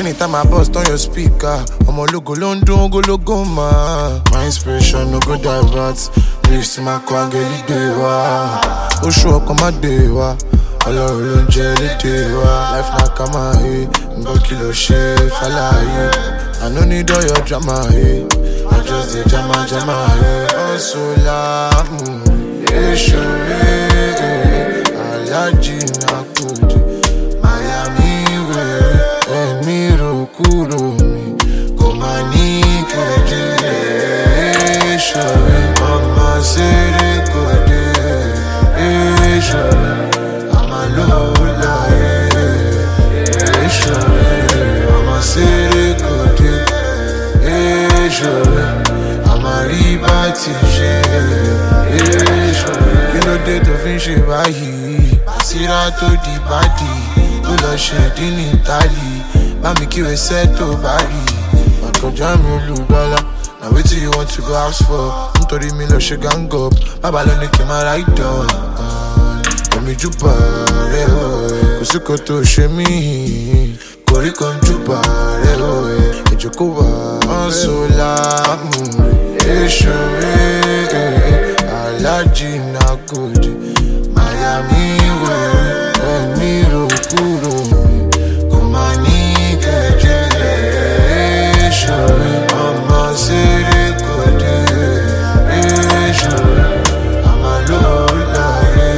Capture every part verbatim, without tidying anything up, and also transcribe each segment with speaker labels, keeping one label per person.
Speaker 1: Anytime I bust on your speaker, I'm a logo London, go logo man. My inspiration no go divert. Lyrics to my kwangeli dewa. O show up on my dewa. Ọlọ́run ló ń jẹ lédè wa. Life na kama he, nǹkan kí ló ṣe fàlàyé. I no need all your drama he, I just dey jama jama he. Ọ̀ṣọ́ làámù, èṣù he, alájì náà kò dé. Miami wẹ̀, ẹ̀mí ro kúrò mi, kò máa ní kejì. Èṣù he, ọmọ ṣeré kò dé. Èṣù he. Lola, eh, eh, sure. I'm a city good, eh, sure. I'm a ribati, eh, sure. You know they don't finish it right here. Sira to the body, to the shed in Italy. Mami kiwe set to body. Mako jami lubala. Now wait till you want to go ask for. Ntori mi lo she gang up. Baba lo ni kima right down. Mi juba re o, kò sí kò tó ṣe mí, koríko ń juba re o, ìjókòó wà ọ̀ṣọ́ làámù, èṣù re, alájì náà gòdì, Miami wẹ̀, ẹ̀mí ro kúrò mi, kò máa ní kẹjẹ, èṣù re, ọmọ ṣeré kò dé, èṣù re, àmàlóòlà re.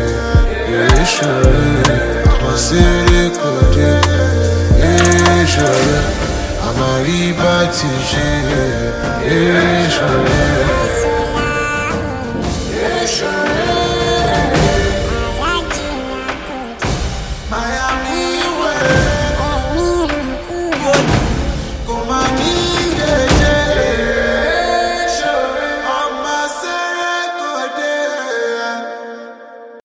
Speaker 1: I'm a city good, eh, sure. I'm a ribati, eh, sure.